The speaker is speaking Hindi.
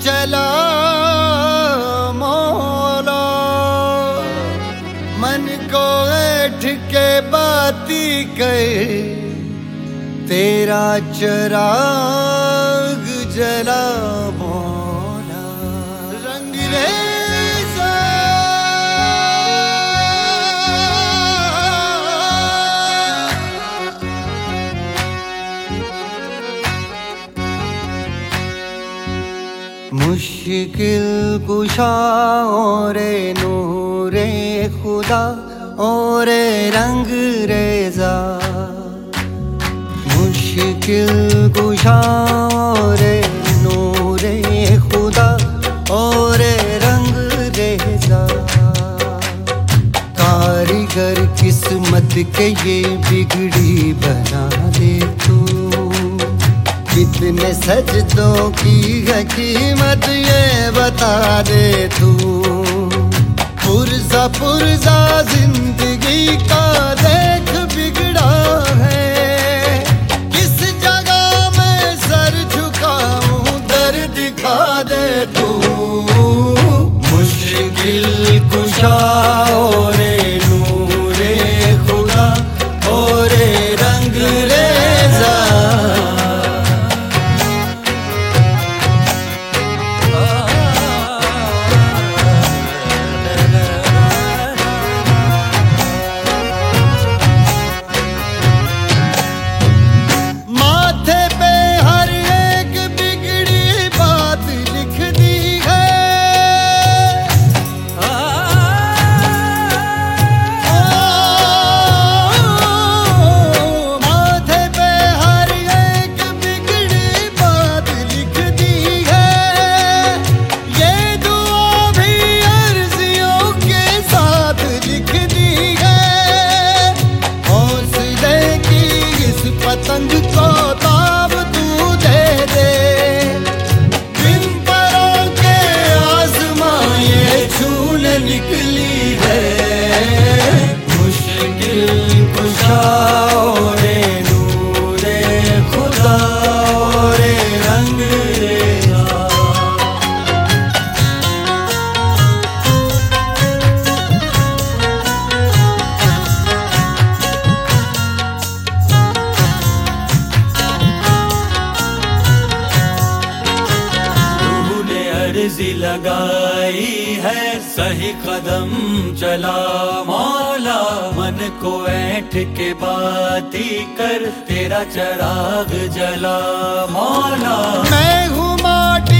चला मौला, मन को ऐठ के बाती कर, तेरा चिराग जला मौला। रंगरेज़ा मुश्किल कुशा ओरे नूरे खुदा ओरे रंगरेज़ा, मुश्किल कुशा ओरे नूरे खुदा ओरे रंगरेज़ा। कारीगर किस्मत के ये बिगड़ी बना दे तू, कितने सजदों की है कीमत ये बता दे तू। पुरजा पुरजा जिंदगी का देख बिगड़ा है, किस जगह मैं सर झुकाऊं दर दिखा दे तू। मुश्किल कुशा ओरे नूरे खुदा ओरे रंगरेज़ा। पतंग को ताब तू दे दे, बिन परों के आसमां ये छूने निकली है। मुश्किल कुशा ओरे नूरे खुदा ओरे रंगरेज़ा। अर्ज़ी लगाई है सही कदम चला मौला, मन को ऐठ के बाती कर, तेरा चिराग जला मौला। मैं हूँ माटी